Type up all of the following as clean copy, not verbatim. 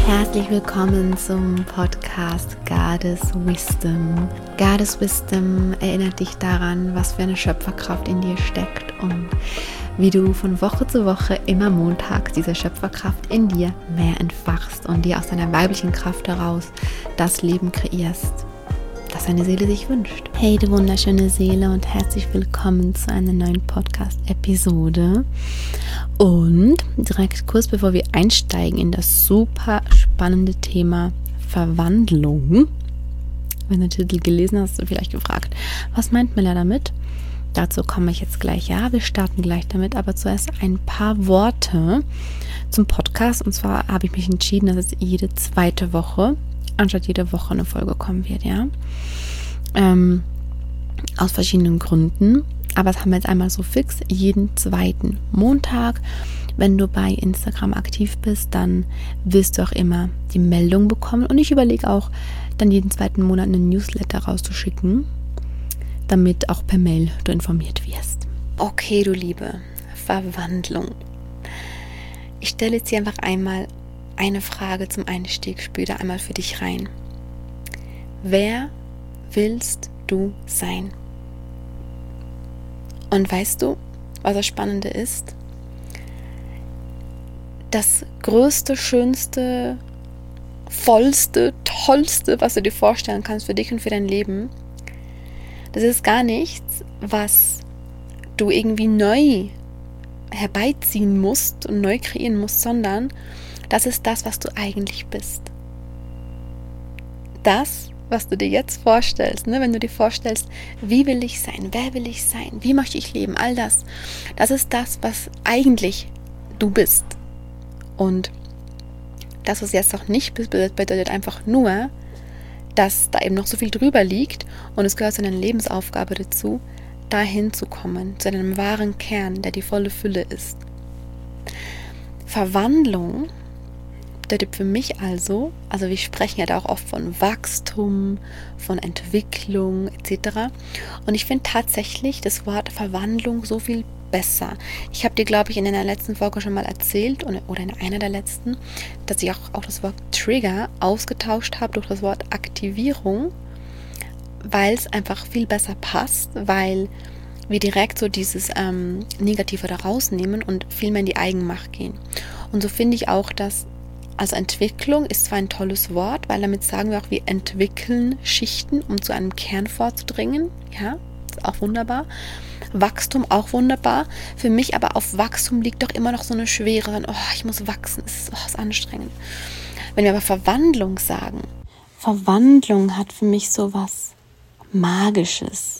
Herzlich willkommen zum Podcast Goddess Wisdom. Goddess Wisdom erinnert dich daran, was für eine Schöpferkraft in dir steckt und wie du von Woche zu Woche immer montags diese Schöpferkraft in dir mehr entfachst und dir aus deiner weiblichen Kraft heraus das Leben kreierst, das deine Seele sich wünscht. Hey, du wunderschöne Seele, und herzlich willkommen zu einer neuen Podcast-Episode. Und direkt kurz bevor wir einsteigen in das super spannende Thema Verwandlung. Wenn du den Titel gelesen hast, hast du vielleicht gefragt, was meint Mella damit? Dazu komme ich jetzt gleich. Ja, wir starten gleich damit, aber zuerst ein paar Worte zum Podcast. Und zwar habe ich mich entschieden, dass es jede zweite Woche anstatt jede Woche eine Folge kommen wird, ja. Aus verschiedenen Gründen. Aber das haben wir jetzt einmal so fix, jeden zweiten Montag. Wenn du bei Instagram aktiv bist, dann wirst du auch immer die Meldung bekommen. Und ich überlege auch, dann jeden zweiten Monat einen Newsletter rauszuschicken, damit auch per Mail du informiert wirst. Okay, du Liebe, Verwandlung. Ich stelle jetzt hier einfach einmal eine Frage zum Einstieg, spür da einmal für dich rein. Wer willst du sein? Und weißt du, was das Spannende ist? Das größte, schönste, vollste, tollste, was du dir vorstellen kannst für dich und für dein Leben, das ist gar nichts, was du irgendwie neu herbeiziehen musst und neu kreieren musst, sondern das ist das, was du eigentlich bist. Das, was du dir jetzt vorstellst, ne? Wenn du dir vorstellst, wie will ich sein, wer will ich sein, wie möchte ich leben, all das, das ist das, was eigentlich du bist. Und das, was jetzt noch nicht bist, bedeutet einfach nur, dass da eben noch so viel drüber liegt und es gehört zu deiner Lebensaufgabe dazu, dahin zu kommen, zu deinem wahren Kern, der die volle Fülle ist. Verwandlung bedeutet für mich also wir sprechen ja da auch oft von Wachstum, von Entwicklung etc. Und ich finde tatsächlich das Wort Verwandlung so viel besser. Ich habe dir, glaube ich, in einer letzten Folge schon mal erzählt, oder in einer der letzten, dass ich auch das Wort Trigger ausgetauscht habe durch das Wort Aktivierung, weil es einfach viel besser passt, weil wir direkt so dieses Negative da rausnehmen und viel mehr in die Eigenmacht gehen. Und so finde ich auch, dass also Entwicklung ist zwar ein tolles Wort, weil damit sagen wir auch, wir entwickeln Schichten, um zu einem Kern vorzudringen. Ja, ist auch wunderbar. Wachstum auch wunderbar. Für mich aber auf Wachstum liegt doch immer noch so eine Schwere. Ich muss wachsen, es ist anstrengend. Wenn wir aber Verwandlung sagen, Verwandlung hat für mich so was Magisches.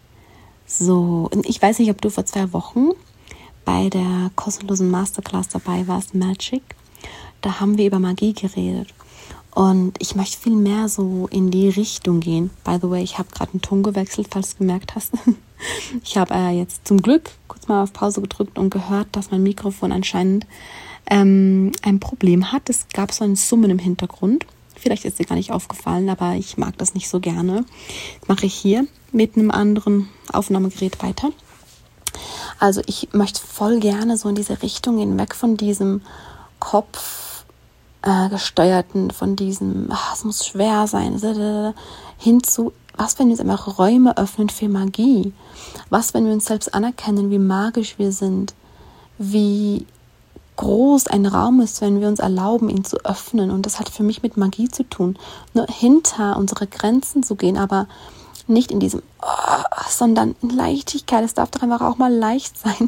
So, und ich weiß nicht, ob du vor 2 Wochen bei der kostenlosen Masterclass dabei warst, Magic. Da haben wir über Magie geredet. Und ich möchte viel mehr so in die Richtung gehen. By the way, ich habe gerade einen Ton gewechselt, falls du gemerkt hast. Ich habe jetzt zum Glück kurz mal auf Pause gedrückt und gehört, dass mein Mikrofon anscheinend ein Problem hat. Es gab so ein Summen im Hintergrund. Vielleicht ist dir gar nicht aufgefallen, aber ich mag das nicht so gerne. Das mache ich hier mit einem anderen Aufnahmegerät weiter. Also ich möchte voll gerne so in diese Richtung gehen, weg von diesem Kopf gesteuerten, von diesem, es muss schwer sein, hin zu, was, wenn wir uns einfach Räume öffnen für Magie? Was, wenn wir uns selbst anerkennen, wie magisch wir sind? Wie groß ein Raum ist, wenn wir uns erlauben, ihn zu öffnen? Und das hat für mich mit Magie zu tun. Nur hinter unsere Grenzen zu gehen, aber nicht in diesem, sondern in Leichtigkeit. Es darf doch einfach auch mal leicht sein.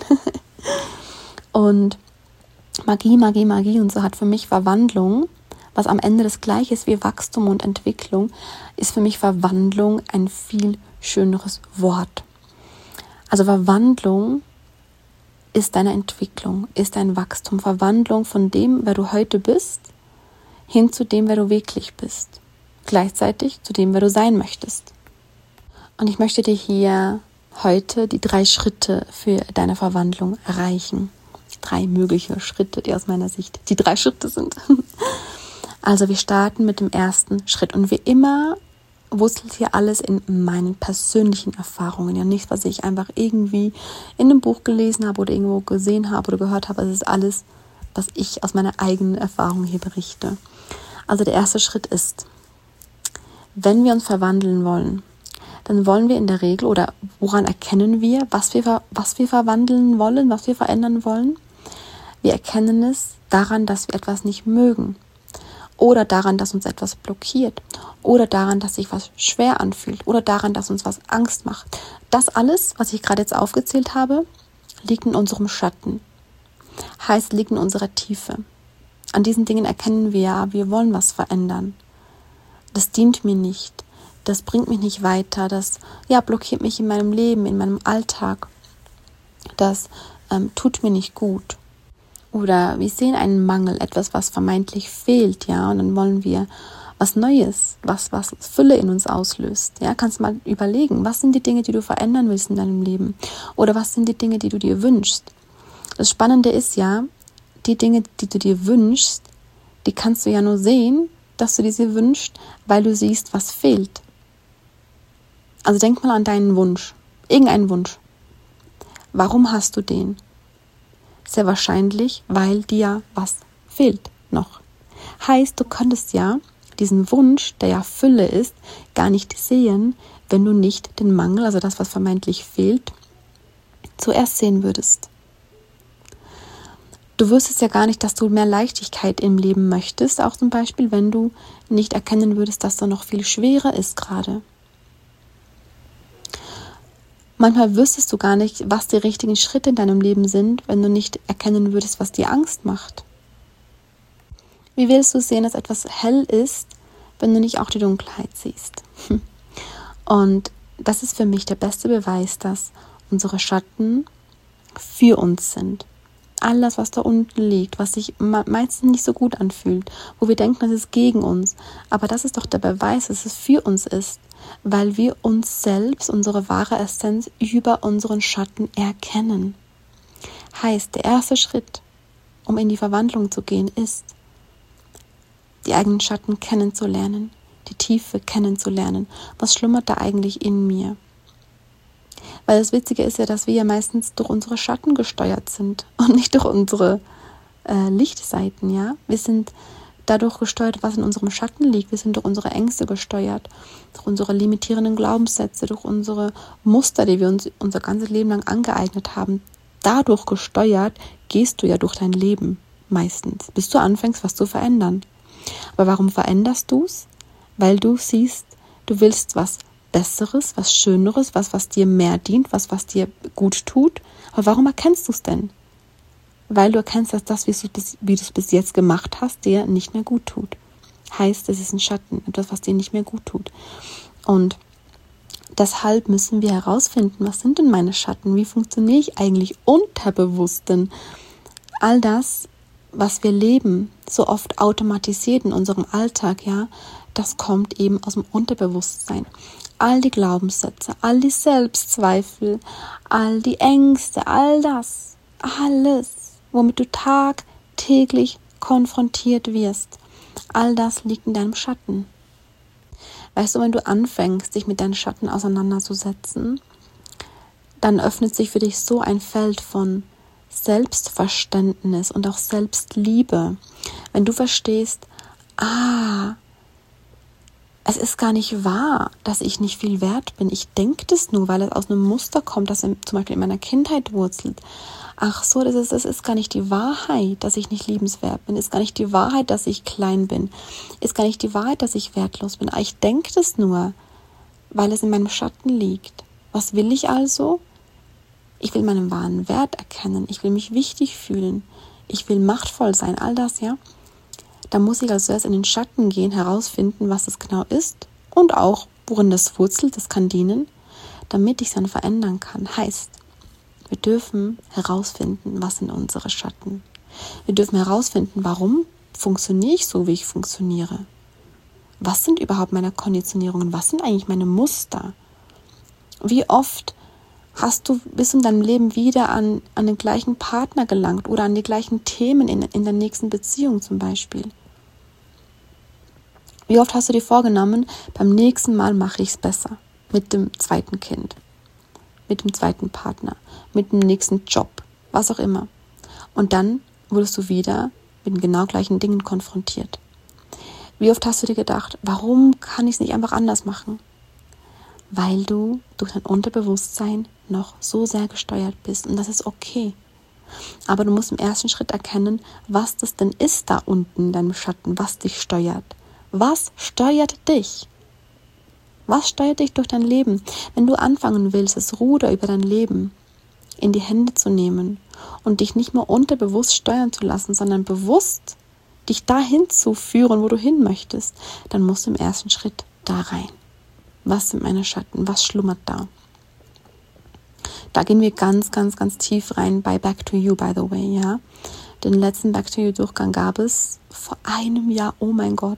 Und Magie, Magie, Magie, und so hat für mich Verwandlung, was am Ende das Gleiche ist wie Wachstum und Entwicklung, ist für mich Verwandlung ein viel schöneres Wort. Also Verwandlung ist deine Entwicklung, ist dein Wachstum. Verwandlung von dem, wer du heute bist, hin zu dem, wer du wirklich bist. Gleichzeitig zu dem, wer du sein möchtest. Und ich möchte dir hier heute die 3 Schritte für deine Verwandlung erreichen. 3 mögliche Schritte, die aus meiner Sicht die 3 Schritte sind. Also wir starten mit dem ersten Schritt. Und wie immer wurzelt hier alles in meinen persönlichen Erfahrungen. Ja, nichts, was ich einfach irgendwie in einem Buch gelesen habe oder irgendwo gesehen habe oder gehört habe. Es ist alles, was ich aus meiner eigenen Erfahrung hier berichte. Also der erste Schritt ist, wenn wir uns verwandeln wollen, dann wollen wir in der Regel, oder woran erkennen wir, was wir verwandeln wollen, was wir verändern wollen? Wir erkennen es daran, dass wir etwas nicht mögen oder daran, dass uns etwas blockiert oder daran, dass sich was schwer anfühlt oder daran, dass uns was Angst macht. Das alles, was ich gerade jetzt aufgezählt habe, liegt in unserem Schatten, heißt, liegt in unserer Tiefe. An diesen Dingen erkennen wir ja, wir wollen was verändern. Das dient mir nicht, das bringt mich nicht weiter, das blockiert mich in meinem Leben, in meinem Alltag, das tut mir nicht gut. Oder wir sehen einen Mangel, etwas, was vermeintlich fehlt, ja, und dann wollen wir was Neues, was Fülle in uns auslöst. Ja, kannst mal überlegen, was sind die Dinge, die du verändern willst in deinem Leben? Oder was sind die Dinge, die du dir wünschst? Das Spannende ist ja, die Dinge, die du dir wünschst, die kannst du ja nur sehen, dass du diese wünschst, weil du siehst, was fehlt. Also denk mal an deinen Wunsch, irgendeinen Wunsch. Warum hast du den? Sehr wahrscheinlich, weil dir was fehlt noch. Heißt, du könntest ja diesen Wunsch, der ja Fülle ist, gar nicht sehen, wenn du nicht den Mangel, also das, was vermeintlich fehlt, zuerst sehen würdest. Du wüsstest ja gar nicht, dass du mehr Leichtigkeit im Leben möchtest, auch zum Beispiel, wenn du nicht erkennen würdest, dass da noch viel schwerer ist gerade. Manchmal wüsstest du gar nicht, was die richtigen Schritte in deinem Leben sind, wenn du nicht erkennen würdest, was dir Angst macht. Wie willst du sehen, dass etwas hell ist, wenn du nicht auch die Dunkelheit siehst? Und das ist für mich der beste Beweis, dass unsere Schatten für uns sind. Alles, was da unten liegt, was sich meistens nicht so gut anfühlt, wo wir denken, das ist gegen uns. Aber das ist doch der Beweis, dass es für uns ist, weil wir uns selbst, unsere wahre Essenz, über unseren Schatten erkennen. Heißt, der erste Schritt, um in die Verwandlung zu gehen, ist, die eigenen Schatten kennenzulernen, die Tiefe kennenzulernen. Was schlummert da eigentlich in mir? Weil das Witzige ist ja, dass wir ja meistens durch unsere Schatten gesteuert sind und nicht durch unsere Lichtseiten, ja. Wir sind dadurch gesteuert, was in unserem Schatten liegt. Wir sind durch unsere Ängste gesteuert, durch unsere limitierenden Glaubenssätze, durch unsere Muster, die wir uns unser ganzes Leben lang angeeignet haben. Dadurch gesteuert gehst du ja durch dein Leben meistens, bis du anfängst, was zu verändern. Aber warum veränderst du es? Weil du siehst, du willst was Besseres, was Schöneres, was dir mehr dient, was dir gut tut. Aber warum erkennst du es denn? Weil du erkennst, dass das, wie du es bis jetzt gemacht hast, dir nicht mehr gut tut. Heißt, es ist ein Schatten, etwas, was dir nicht mehr gut tut. Und deshalb müssen wir herausfinden, was sind denn meine Schatten? Wie funktioniere ich eigentlich unterbewusst? Denn all das, was wir leben, so oft automatisiert in unserem Alltag, ja, das kommt eben aus dem Unterbewusstsein. All die Glaubenssätze, all die Selbstzweifel, all die Ängste, all das, alles, womit du tagtäglich konfrontiert wirst, all das liegt in deinem Schatten. Weißt du, wenn du anfängst, dich mit deinen Schatten auseinanderzusetzen, dann öffnet sich für dich so ein Feld von Selbstverständnis und auch Selbstliebe. Wenn du verstehst, es ist gar nicht wahr, dass ich nicht viel wert bin. Ich denke das nur, weil es aus einem Muster kommt, das zum Beispiel in meiner Kindheit wurzelt. Ach so, das ist gar nicht die Wahrheit, dass ich nicht liebenswert bin. Ist gar nicht die Wahrheit, dass ich klein bin. Ist gar nicht die Wahrheit, dass ich wertlos bin. Ich denke das nur, weil es in meinem Schatten liegt. Was will ich also? Ich will meinen wahren Wert erkennen. Ich will mich wichtig fühlen. Ich will machtvoll sein. All das, ja. Da muss ich also erst in den Schatten gehen, herausfinden, was das genau ist und auch, worin das wurzelt, das kann dienen, damit ich es dann verändern kann. Heißt, wir dürfen herausfinden, was sind unsere Schatten. Wir dürfen herausfinden, warum funktioniere ich so, wie ich funktioniere. Was sind überhaupt meine Konditionierungen? Was sind eigentlich meine Muster? Wie oft bist du in deinem Leben wieder an den gleichen Partner gelangt oder an die gleichen Themen in der nächsten Beziehung zum Beispiel? Wie oft hast du dir vorgenommen, beim nächsten Mal mache ich es besser mit dem zweiten Kind, mit dem zweiten Partner, mit dem nächsten Job, was auch immer. Und dann wurdest du wieder mit den genau gleichen Dingen konfrontiert. Wie oft hast du dir gedacht, warum kann ich es nicht einfach anders machen? Weil du durch dein Unterbewusstsein noch so sehr gesteuert bist und das ist okay. Aber du musst im ersten Schritt erkennen, was das denn ist da unten in deinem Schatten, was dich steuert. Was steuert dich? Was steuert dich durch dein Leben? Wenn du anfangen willst, das Ruder über dein Leben in die Hände zu nehmen und dich nicht mehr unterbewusst steuern zu lassen, sondern bewusst dich dahin zu führen, wo du hin möchtest, dann musst du im ersten Schritt da rein. Was sind meine Schatten? Was schlummert da? Da gehen wir ganz, ganz, ganz tief rein bei Back to You, by the way, ja. Den letzten Back to You Durchgang gab es vor einem Jahr, oh mein Gott.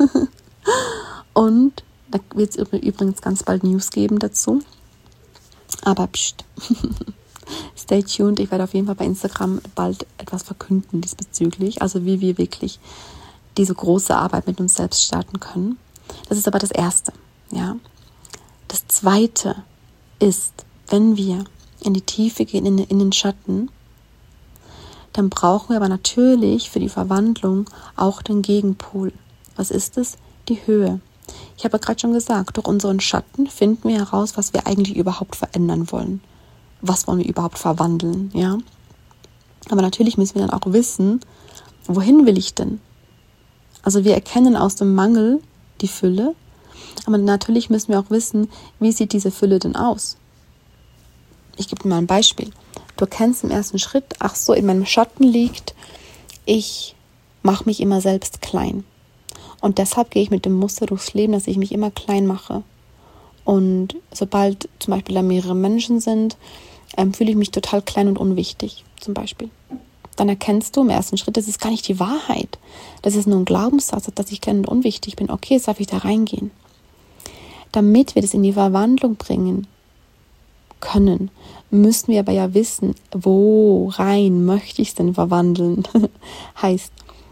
Und da wird es übrigens ganz bald News geben dazu. Aber pst. Stay tuned, ich werde auf jeden Fall bei Instagram bald etwas verkünden diesbezüglich, also wie wir wirklich diese große Arbeit mit uns selbst starten können. Das ist aber das Erste, ja. Das Zweite ist, wenn wir in die Tiefe gehen, in den Schatten, dann brauchen wir aber natürlich für die Verwandlung auch den Gegenpol. Was ist es? Die Höhe. Ich habe ja gerade schon gesagt, durch unseren Schatten finden wir heraus, was wir eigentlich überhaupt verändern wollen. Was wollen wir überhaupt verwandeln, ja? Aber natürlich müssen wir dann auch wissen, wohin will ich denn? Also wir erkennen aus dem Mangel die Fülle, aber natürlich müssen wir auch wissen, wie sieht diese Fülle denn aus? Ich gebe dir mal ein Beispiel. Du erkennst im ersten Schritt, ach so, in meinem Schatten liegt, ich mache mich immer selbst klein. Und deshalb gehe ich mit dem Muster durchs Leben, dass ich mich immer klein mache. Und sobald zum Beispiel da mehrere Menschen sind, fühle ich mich total klein und unwichtig, zum Beispiel. Dann erkennst du im ersten Schritt, das ist gar nicht die Wahrheit. Das ist nur ein Glaubenssatz, dass ich klein und unwichtig bin. Okay, jetzt darf ich da reingehen. Damit wir das in die Verwandlung bringen können, müssen wir aber ja wissen, wo rein möchte ich es denn verwandeln? Heißt,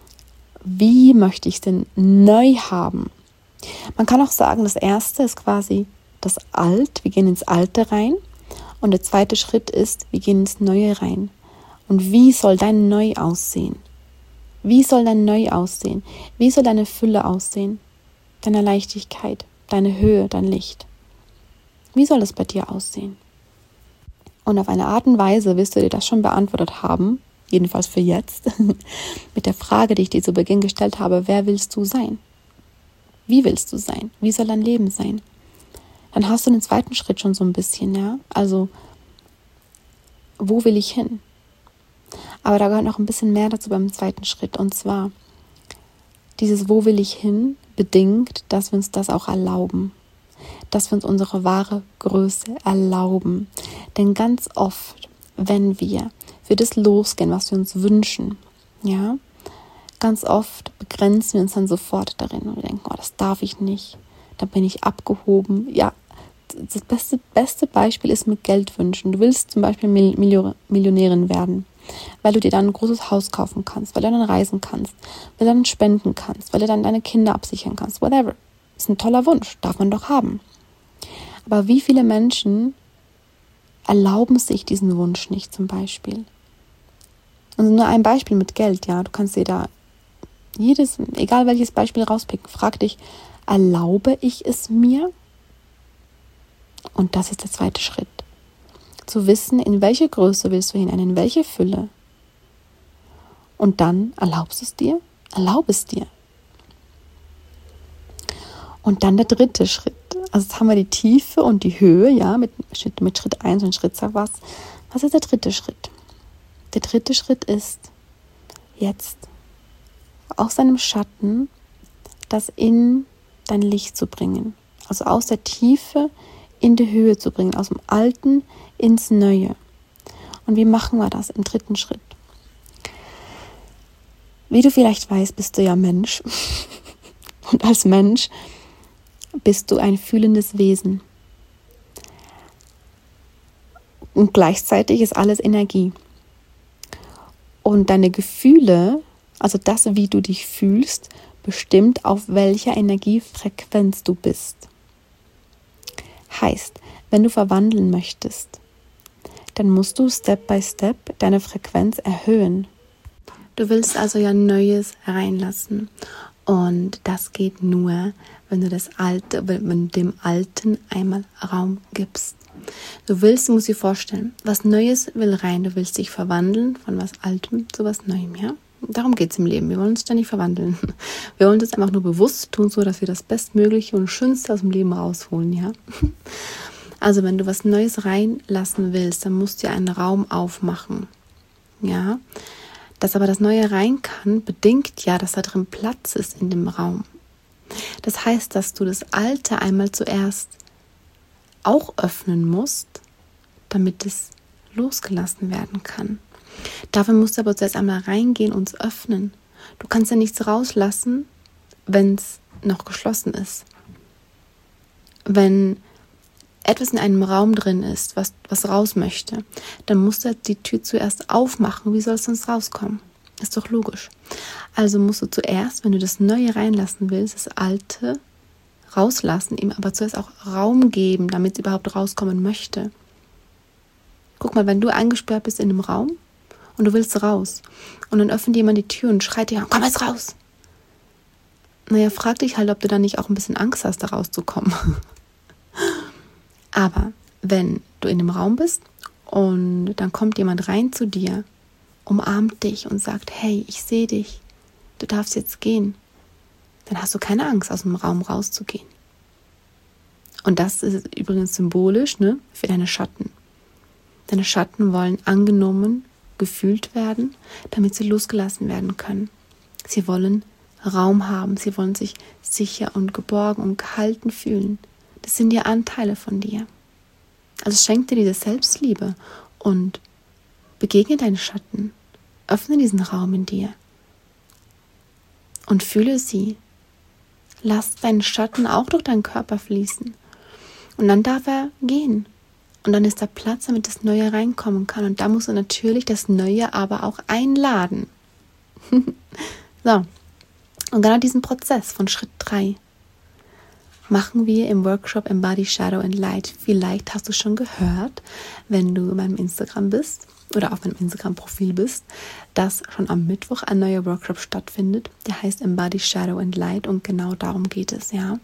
wie möchte ich es denn neu haben? Man kann auch sagen, das Erste ist quasi das Alt, wir gehen ins Alte rein. Und der zweite Schritt ist, wir gehen ins Neue rein. Und wie soll dein Neu aussehen? Wie soll dein Neu aussehen? Wie soll deine Fülle aussehen? Deine Leichtigkeit, deine Höhe, dein Licht. Wie soll es bei dir aussehen? Und auf eine Art und Weise wirst du dir das schon beantwortet haben, jedenfalls für jetzt, mit der Frage, die ich dir zu Beginn gestellt habe, wer willst du sein? Wie willst du sein? Wie soll dein Leben sein? Dann hast du den zweiten Schritt schon so ein bisschen, ja. Also, wo will ich hin? Aber da gehört noch ein bisschen mehr dazu beim zweiten Schritt. Und zwar, dieses Wo will ich hin bedingt, dass wir uns das auch erlauben. Dass wir uns unsere wahre Größe erlauben. Denn ganz oft, wenn wir für das losgehen, was wir uns wünschen, ja, ganz oft begrenzen wir uns dann sofort darin und wir denken, oh, das darf ich nicht, da bin ich abgehoben. Ja, das beste Beispiel ist mit Geldwünschen. Du willst zum Beispiel Millionärin werden, weil du dir dann ein großes Haus kaufen kannst, weil du dann reisen kannst, weil du dann spenden kannst, weil du dann deine Kinder absichern kannst, whatever. Ist ein toller Wunsch, darf man doch haben. Aber wie viele Menschen erlauben sich diesen Wunsch nicht zum Beispiel? Also nur ein Beispiel mit Geld, ja. Du kannst dir da egal welches Beispiel rauspicken, frag dich, erlaube ich es mir? Und das ist der zweite Schritt. Zu wissen, in welche Größe willst du hinein, in welche Fülle. Und dann erlaubst du es dir? Erlaube es dir. Und dann der dritte Schritt. Also jetzt haben wir die Tiefe und die Höhe, ja, mit Schritt 1 und Schritt 2 was. Was ist der dritte Schritt? Der dritte Schritt ist, jetzt aus deinem Schatten das in dein Licht zu bringen. Also aus der Tiefe in die Höhe zu bringen, aus dem Alten ins Neue. Und wie machen wir das im dritten Schritt? Wie du vielleicht weißt, bist du ja Mensch. Und als Mensch bist du ein fühlendes Wesen. Und gleichzeitig ist alles Energie. Und deine Gefühle, also das, wie du dich fühlst, bestimmt, auf welcher Energiefrequenz du bist. Heißt, wenn du verwandeln möchtest, dann musst du Step by Step deine Frequenz erhöhen. Du willst also ja Neues hereinlassen. Und das geht nur, wenn du wenn du dem Alten einmal Raum gibst. Du musst dir vorstellen, was Neues will rein. Du willst dich verwandeln von was Altem zu was Neuem, ja? Darum geht es im Leben. Wir wollen uns ständig verwandeln. Wir wollen das einfach nur bewusst tun, so dass wir das Bestmögliche und Schönste aus dem Leben rausholen, ja? Also wenn du was Neues reinlassen willst, dann musst du dir einen Raum aufmachen, ja? Dass aber das Neue rein kann, bedingt ja, dass da drin Platz ist in dem Raum. Das heißt, dass du das Alte einmal zuerst auch öffnen musst, damit es losgelassen werden kann. Dafür musst du aber zuerst einmal reingehen und es öffnen. Du kannst ja nichts rauslassen, wenn es noch geschlossen ist. Wenn etwas in einem Raum drin ist, was raus möchte, dann musst du die Tür zuerst aufmachen. Wie soll es sonst rauskommen? Ist doch logisch. Also musst du zuerst, wenn du das Neue reinlassen willst, das Alte rauslassen, ihm aber zuerst auch Raum geben, damit es überhaupt rauskommen möchte. Guck mal, wenn du eingesperrt bist in einem Raum und du willst raus und dann öffnet jemand die Tür und schreit dir, komm jetzt raus. Naja, frag dich halt, ob du dann nicht auch ein bisschen Angst hast, da rauszukommen. Aber wenn du in einem Raum bist und dann kommt jemand rein zu dir, umarmt dich und sagt, hey, ich sehe dich, du darfst jetzt gehen, dann hast du keine Angst, aus dem Raum rauszugehen. Und das ist übrigens symbolisch, ne, für deine Schatten. Deine Schatten wollen angenommen, gefühlt werden, damit sie losgelassen werden können. Sie wollen Raum haben, sie wollen sich sicher und geborgen und gehalten fühlen. Das sind ja Anteile von dir. Also schenk dir diese Selbstliebe und begegne deinen Schatten. Öffne diesen Raum in dir und fühle sie. Lass deinen Schatten auch durch deinen Körper fließen. Und dann darf er gehen. Und dann ist da Platz, damit das Neue reinkommen kann. Und da musst du natürlich das Neue aber auch einladen. So. Und genau diesen Prozess von Schritt 3 machen wir im Workshop Embody Shadow and Light. Vielleicht hast du schon gehört, wenn du in meinem Instagram bist oder auf meinem Instagram-Profil bist, dass schon am Mittwoch ein neuer Workshop stattfindet. Der heißt Embody Shadow and Light und genau darum geht es, ja.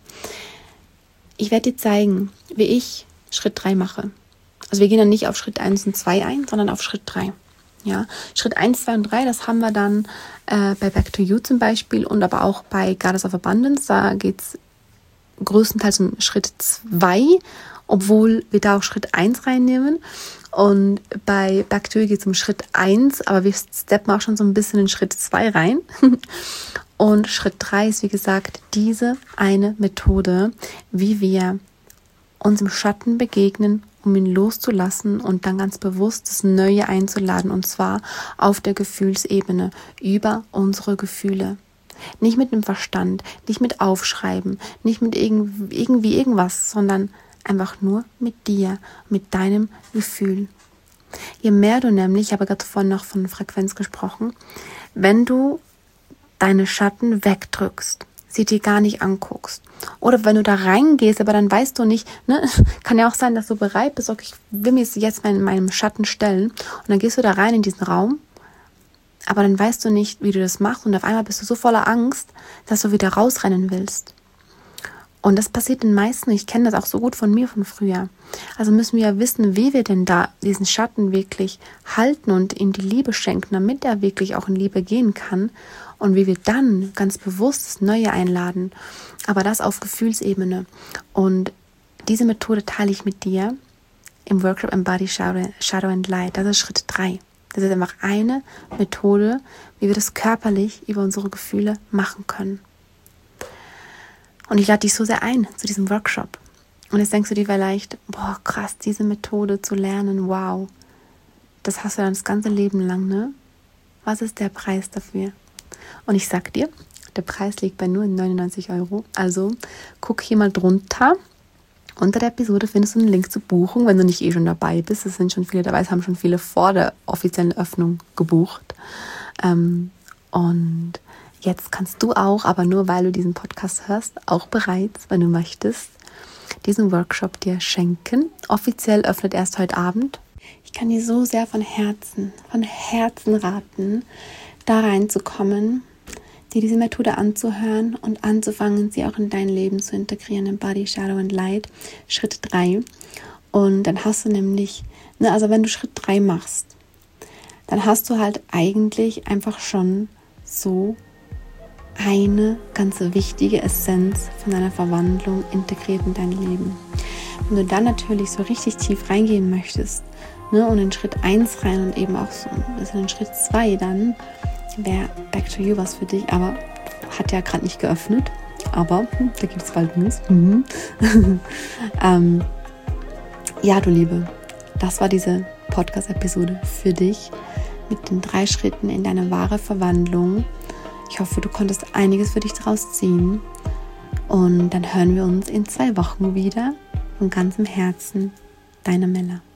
Ich werde dir zeigen, wie ich Schritt 3 mache. Also wir gehen dann nicht auf Schritt 1 und 2 ein, sondern auf Schritt 3. Ja, Schritt 1, 2 und 3, das haben wir dann bei Back to You zum Beispiel und aber auch bei Goddess of Abundance. Da geht es größtenteils um Schritt 2, obwohl wir da auch Schritt 1 reinnehmen. Und bei Back to You geht es um Schritt 1, aber wir steppen auch schon so ein bisschen in Schritt 2 rein. Und Schritt 3 ist, wie gesagt, diese eine Methode, wie wir uns im Schatten begegnen, um ihn loszulassen und dann ganz bewusst das Neue einzuladen, und zwar auf der Gefühlsebene, über unsere Gefühle. Nicht mit dem Verstand, nicht mit Aufschreiben, nicht mit irgendwie irgendwas, sondern einfach nur mit dir, mit deinem Gefühl. Je mehr du nämlich, ich habe gerade vorhin noch von Frequenz gesprochen, wenn du deine Schatten wegdrückst, sie dir gar nicht anguckst. Oder wenn du da reingehst, aber dann weißt du nicht, ne, kann ja auch sein, dass du bereit bist, okay, ich will mir jetzt in meinem Schatten stellen und dann gehst du da rein in diesen Raum, aber dann weißt du nicht, wie du das machst und auf einmal bist du so voller Angst, dass du wieder rausrennen willst. Und das passiert den meisten, ich kenne das auch so gut von mir von früher. Also müssen wir ja wissen, wie wir denn da diesen Schatten wirklich halten und ihm die Liebe schenken, damit er wirklich auch in Liebe gehen kann und wie wir dann ganz bewusst das Neue einladen, aber das auf Gefühlsebene. Und diese Methode teile ich mit dir im Workshop Embody Shadow and Light. Das ist Schritt 3. Das ist einfach eine Methode, wie wir das körperlich über unsere Gefühle machen können. Und ich lade dich so sehr ein zu diesem Workshop. Und jetzt denkst du dir vielleicht, boah, krass, diese Methode zu lernen, wow. Das hast du dann das ganze Leben lang, ne? Was ist der Preis dafür? Und ich sag dir, der Preis liegt bei nur 99 €. Also guck hier mal drunter. Unter der Episode findest du einen Link zur Buchung, wenn du nicht schon dabei bist. Es sind schon viele dabei, es haben schon viele vor der offiziellen Öffnung gebucht. Und jetzt kannst du auch, aber nur weil du diesen Podcast hörst, auch bereits, wenn du möchtest, diesen Workshop dir schenken. Offiziell öffnet erst heute Abend. Ich kann dir so sehr von Herzen raten, da reinzukommen, dir diese Methode anzuhören und anzufangen, sie auch in dein Leben zu integrieren, in Body, Shadow and Light, Schritt 3. Und dann hast du nämlich, also wenn du Schritt 3 machst, dann hast du halt eigentlich einfach schon so eine ganz wichtige Essenz von einer Verwandlung integriert in dein Leben. Wenn du dann natürlich so richtig tief reingehen möchtest, und in Schritt 1 rein und eben auch so in Schritt 2, dann wäre Back to You was für dich, aber hat ja gerade nicht geöffnet, aber da gibt es bald News. Ja, du Liebe, das war diese Podcast-Episode für dich mit den 3 Schritten in deine wahre Verwandlung. Ich hoffe, du konntest einiges für dich daraus ziehen und dann hören wir uns in 2 Wochen wieder von ganzem Herzen. Deine Mella.